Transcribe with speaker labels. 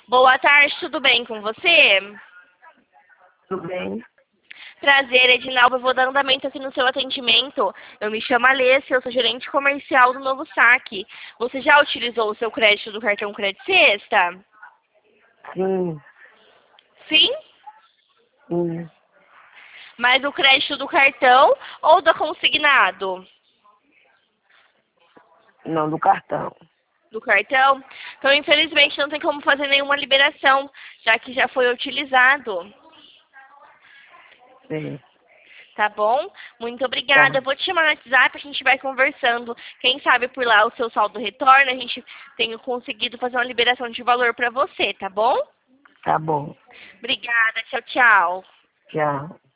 Speaker 1: Boa tarde, tudo bem com você?
Speaker 2: Tudo bem?
Speaker 1: Prazer, Edinalva. Eu vou dar andamento aqui no seu atendimento. Eu me chamo Alessia, eu sou gerente comercial do Novo Saque. Você já utilizou o seu crédito do cartão Crédito Sexta?
Speaker 2: Sim,
Speaker 1: Sim?
Speaker 2: sim.
Speaker 1: Mas o crédito do cartão ou do consignado?
Speaker 2: Não, do cartão.
Speaker 1: Do cartão? Então, infelizmente, não tem como fazer nenhuma liberação, já que já foi utilizado.
Speaker 2: Sim,
Speaker 1: Tá bom? Muito obrigada.
Speaker 2: tá.
Speaker 1: Eu vou te chamar no WhatsApp, a gente vai conversando. Quem sabe por lá o seu saldo retorna, a gente tenha conseguido fazer uma liberação de valor para você, tá bom?
Speaker 2: Tá bom.
Speaker 1: Obrigada. Tchau, tchau.
Speaker 2: Tchau.